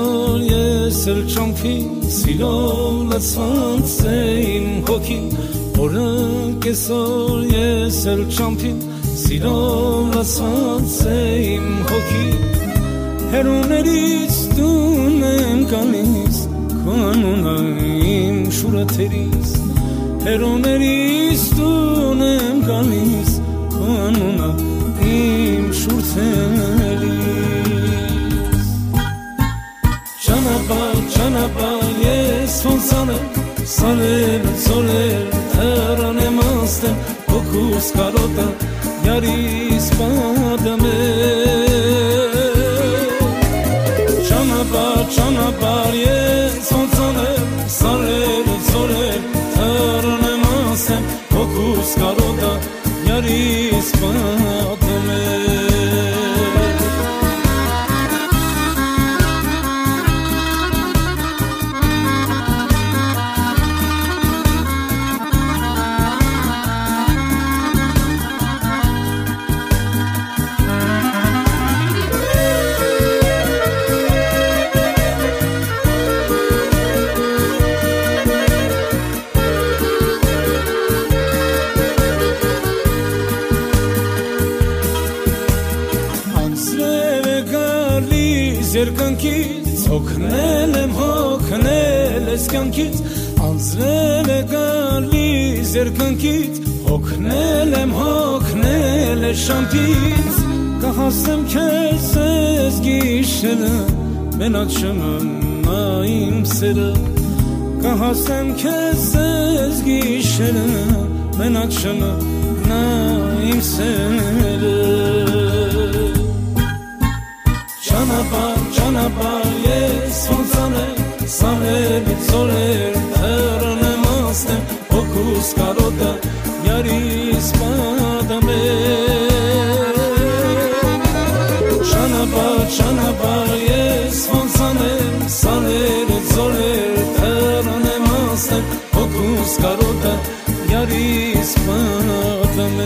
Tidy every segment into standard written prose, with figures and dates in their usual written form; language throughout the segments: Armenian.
կեսօր ես էլ ճամփին սիրով լցված է իմ հոգին Օրը կեսօր ես էլ ճամփին սիրով լցված է իմ հոգին Հերուներից տուն եմ գալիս քո անունը իմ շուրաթերից Հերուներից տուն եմ գալիս քո անունը իմ շուրթերից Ճանապարհ ես ոնց անեմ սարել ծորել թեռան եմ անցնել հոգուս կարոտը յարիս պատեմ Ճանապարհ ես ոնց անեմ սարել ծորել թեռան եմ անցնել հոգուս կարոտը յարիս պատեմ Երկնքից հոգնել եմ հոգնել ես կյանքից անձրև է գալիս երկնքից հոգնել եմ հոգնել ես շամփից կհասեմ քեզ ես գիշերը մենակ չմնա իմ սերը կհասեմ քեզ ես գիշերը մենակ չմնա իմ սերը Ճանապարհ ես ոնց անեմ սարել ծորել թեռան եմ անցնել հոգուս կարոտը յարիս պատեմ Ճանապարհ ես ոնց անեմ սարել ծորել թեռան եմ անցնել հոգուս կարոտը յարիս պատեմ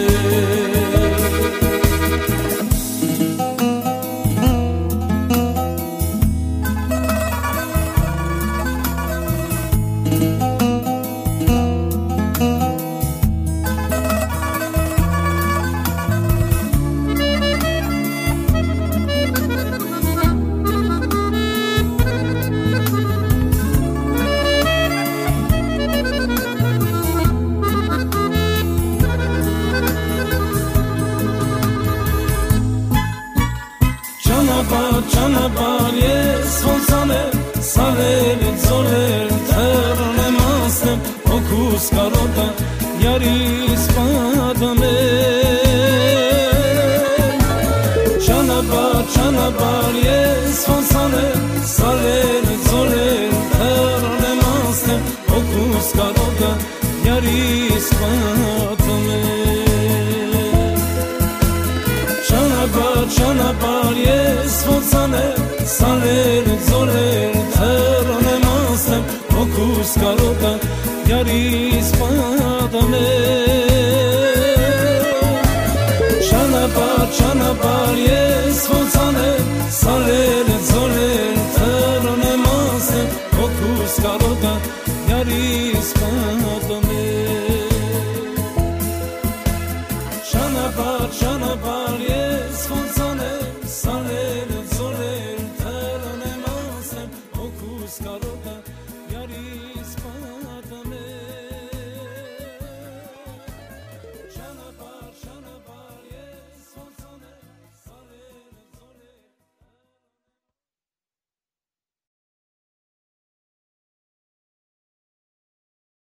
Ճանապարհ ես ոնց անեմ սարել ծորել թեռան եմ անցնել հոգուս կարոտը յարիս պատեմ Ճանապարհ ես ոնց անեմ սարել ծորել թեռան եմ անցնել հոգուս կարոտը յարիս պատեմ Ճանապարհ ես ոնց անեմ սարել ծորել թեռան եմ անցնել հոգուս կարոտը յարիս պատեմ Ճանապարհ ես ոնց անեմ սարել ծորել թեռան եմ անցնել հոգուս կարոտը յարիս պատեմ Ճանապարհ